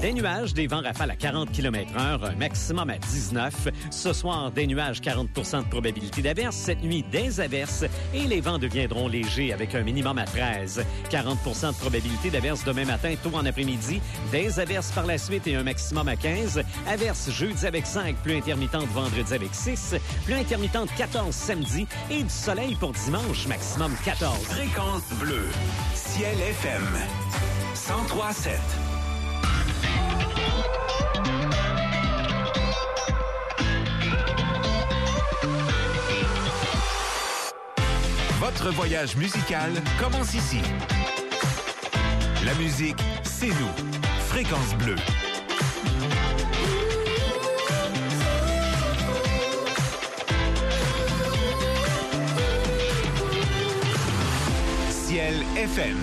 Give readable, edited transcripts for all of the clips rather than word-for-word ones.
Des nuages, des vents rafales à 40 km/h, un maximum à 19. Ce soir, des nuages, 40 % de probabilité d'averse. Cette nuit, des averses et les vents deviendront légers avec un minimum à 13. 40 % de probabilité d'averse demain matin, tôt en après-midi. Des averses par la suite et un maximum à 15. Averses jeudi avec 5, pluie intermittente vendredi avec 6, pluie intermittente 14 samedi et du soleil pour dimanche, maximum 14. Fréquence bleue, Ciel FM, 103.7. Votre voyage musical commence ici. La musique, c'est nous. Fréquence bleue. Ciel FM.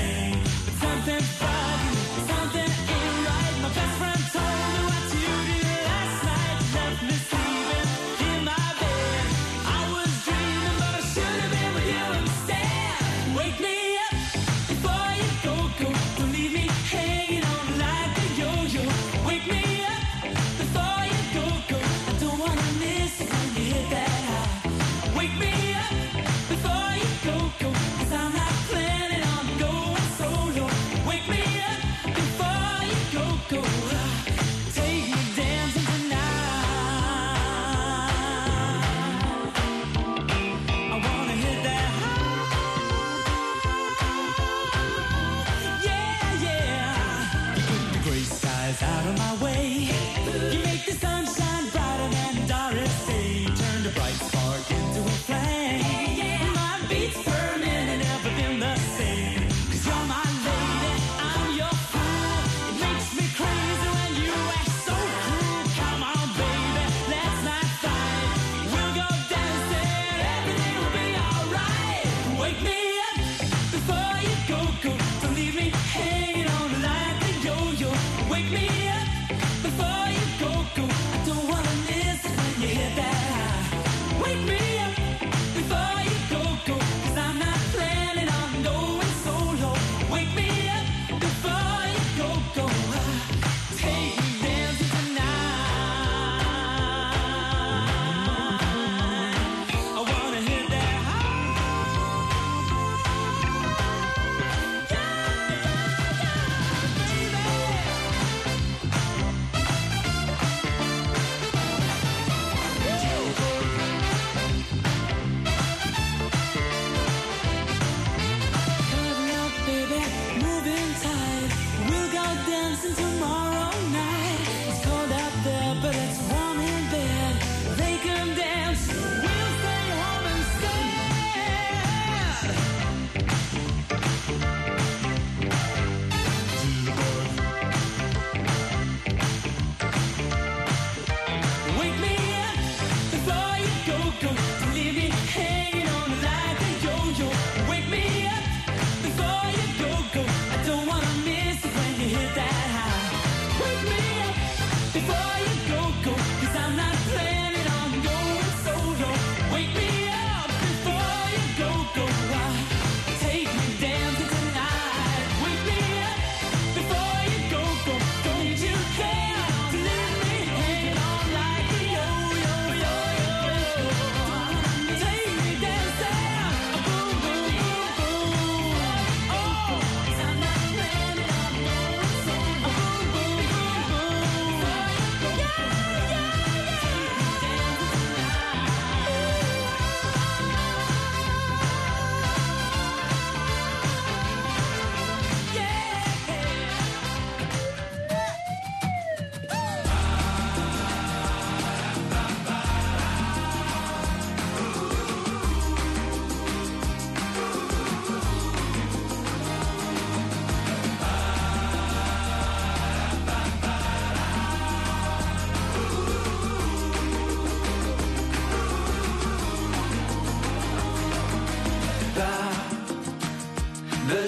Something ain't right. My best friend told me what to do.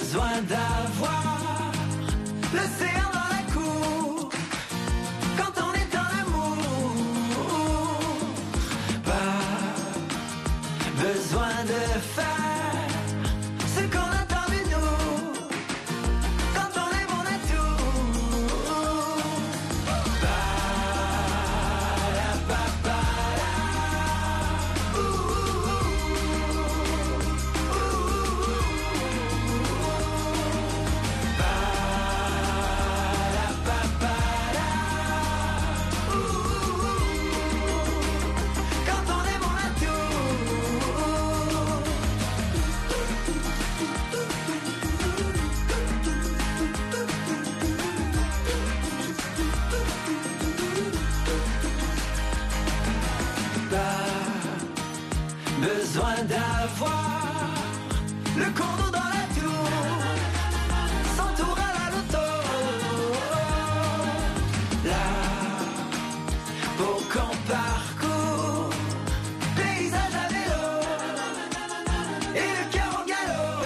besoin d'avoir l'océan dans la cour quand on est en amour. Pas besoin de faire ce qu'on attend de nous quand on est bon à tout. Besoin d'avoir le condo dans la tour, son tour à la loto. Là, pour qu'on parcourt, paysage à vélo et le cœur au galop.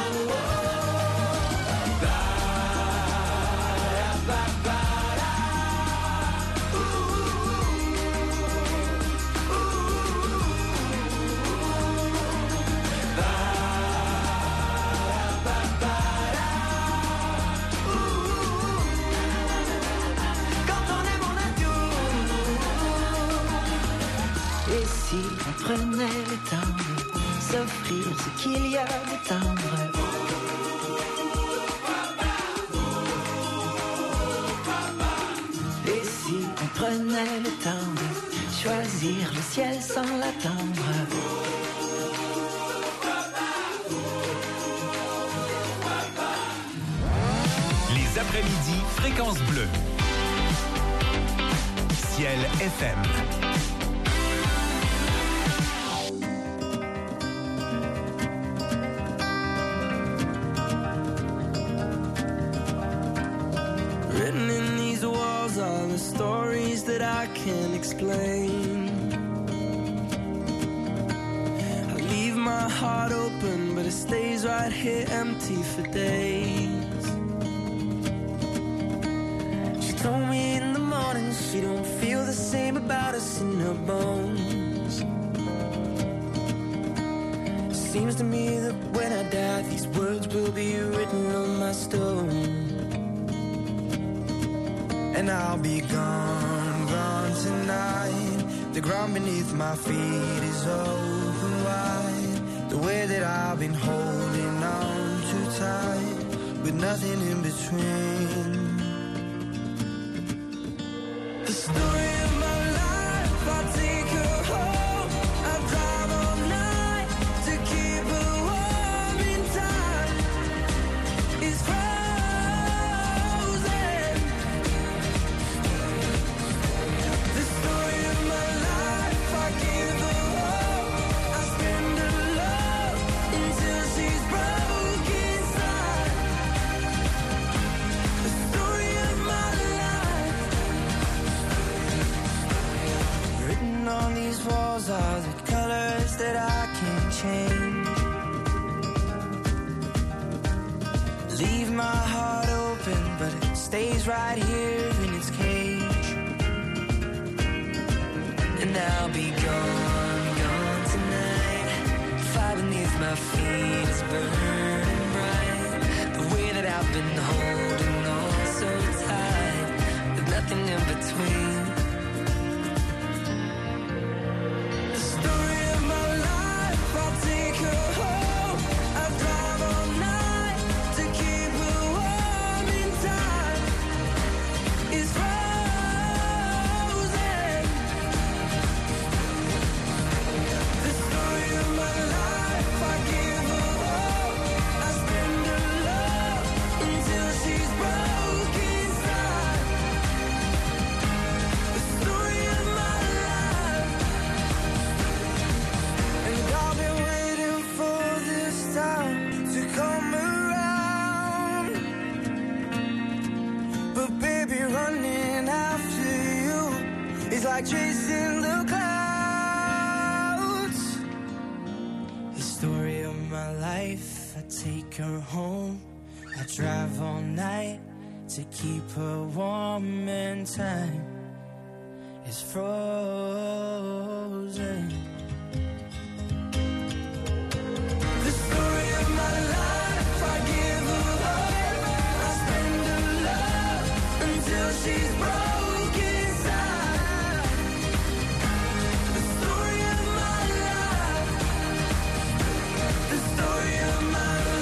Si on prenait le temps de s'offrir ce qu'il y a de tendre. Et si on prenait le temps de choisir le ciel sans l'attendre. Les après-midi, Fréquence Bleue. Ciel FM. Written in these walls are the stories that I can't explain. I leave my heart open, but it stays right here empty for days. She told me in the morning she don't feel the same about us in her bones. Seems to me that when I die, these words will be written on my stone. And I'll be gone, gone tonight. The ground beneath my feet is open wide. The way that I've been holding on too tight, with nothing in between. The story of my life, I'll take her home. I'll drive all night to keep her warm in time. It's frozen. The story of my life, I give her hope. I spend her love until she's broke inside. The story of my life. Written on these walls are the colors that I can't change. Leave my heart open, but it stays right here in its cage. And I'll be gone, gone tonight. Fire beneath my feet is burning bright. The way that I've been holding on so tight, with nothing in between. The story of my life, I'll take her home. I'll drive all night to keep her warm in time. It's frozen. The story of my life, I give her hope. I spend her love until she's broke inside. The story of my life. And I've been waiting for this time to come around. But baby, running after you is like chasing the clouds. The story of my life, I take her home. I drive all night to keep her warm and time is frozen. The story of my life, I give her love, I spend her love until she's broken inside. The story of my life, the story of my life.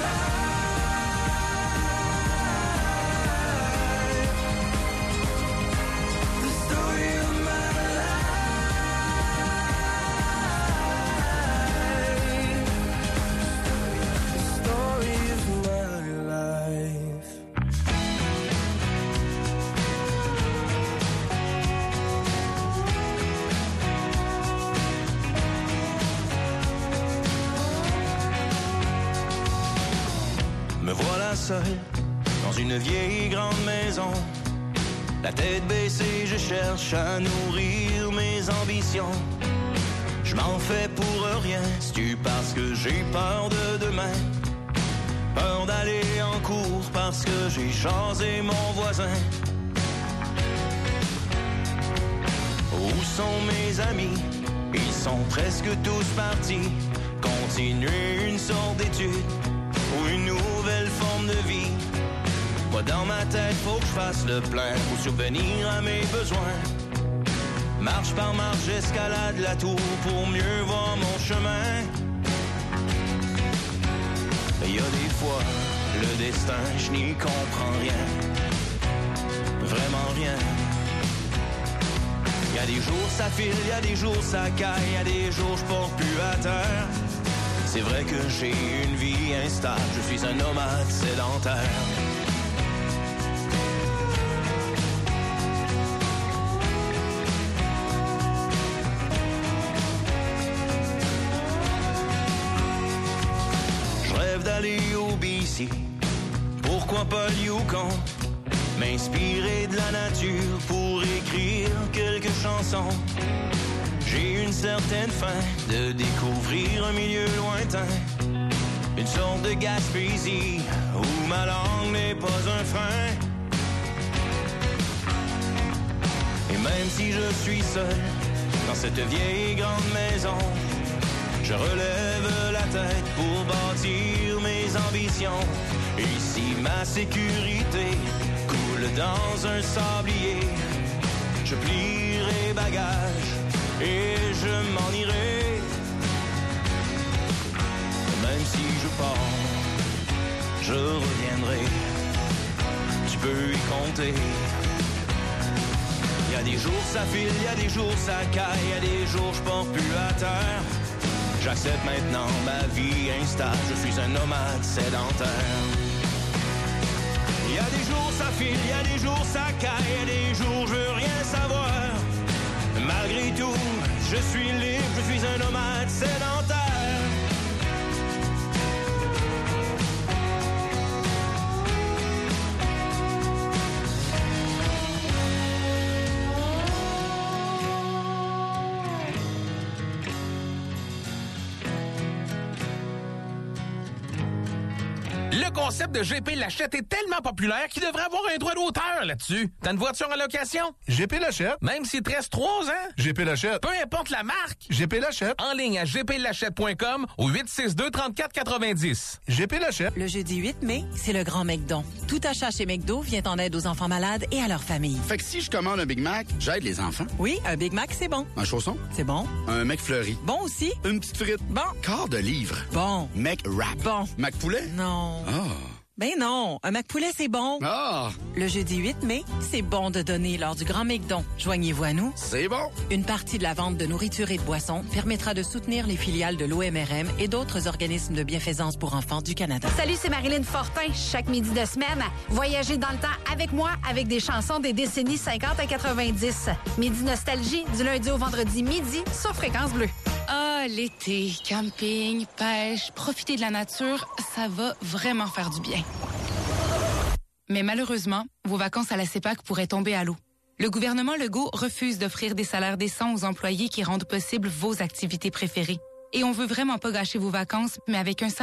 Me voilà seul dans une vieille grande maison. La tête baissée, je cherche à nourrir mes ambitions. Je m'en fais pour rien, c'est-tu parce que j'ai peur de demain? Peur d'aller en cours parce que j'ai jasé mon voisin. Où sont mes amis? Ils sont presque tous partis. Continuer une sorte d'étude ou une nouvelle forme de vie. Moi dans ma tête, faut que je fasse le plein pour subvenir à mes besoins. Marche par marche, escalade la tour pour mieux voir mon chemin. Il y a des fois, le destin, je n'y comprends rien. Vraiment rien. Il y a des jours ça file, il y a des jours ça caille, il y a des jours je porte plus à terre. C'est vrai que j'ai une vie instable, je suis un nomade sédentaire. Je rêve d'aller au BC, pourquoi pas le Yukon? M'inspirer de la nature pour écrire quelques chansons. J'ai une certaine faim de découvrir un milieu lointain. Une sorte de Gaspésie où ma langue n'est pas un frein. Et même si je suis seul dans cette vieille grande maison, je relève la tête pour bâtir mes ambitions. Et si ma sécurité coule dans un sablier, je plierai bagages et je m'en irai. Même si je pars, je reviendrai. Tu peux y compter. Il y a des jours ça file, il y a des jours ça caille, il y a des jours je porte plus à terre. J'accepte maintenant ma vie instable, je suis un nomade sédentaire. Il y a des jours ça file, il y a des jours ça caille, il y a des jours je veux rien savoir. Malgré tout, je suis libre, je suis un nomade sédentaire. Le concept de GP Lachette est tellement populaire qu'il devrait avoir un droit d'auteur là-dessus. T'as une voiture en location? GP Lachette. Même s'il te reste 3 ans? GP Lachette. Peu importe la marque. GP Lachette. En ligne à gplachette.com ou 862-3490. GP Lachette. Le jeudi 8 mai, c'est le Grand McDon. Tout achat chez McDo vient en aide aux enfants malades et à leurs familles. Fait que si je commande un Big Mac, j'aide les enfants. Oui, un Big Mac, c'est bon. Un chausson? C'est bon. Un McFlurry. Bon aussi. Une petite frite. Bon. Quart de livre. Bon. McWrap. Bon. McPoulet? Non. Ah. Ben non, un McPoulet, c'est bon. Ah. Le jeudi 8 mai, c'est bon de donner lors du Grand McDon. Joignez-vous à nous. C'est bon. Une partie de la vente de nourriture et de boissons permettra de soutenir les filiales de l'OMRM et d'autres organismes de bienfaisance pour enfants du Canada. Salut, c'est Marilyn Fortin. Chaque midi de semaine, voyagez dans le temps avec moi avec des chansons des décennies 50 à 90. Midi Nostalgie, du lundi au vendredi midi sur Fréquence Bleue. Ah, l'été, camping, pêche, profiter de la nature, ça va vraiment faire du bien. Mais malheureusement, vos vacances à la CEPAC pourraient tomber à l'eau. Le gouvernement Legault refuse d'offrir des salaires décents aux employés qui rendent possible vos activités préférées. Et on veut vraiment pas gâcher vos vacances, mais avec un salaire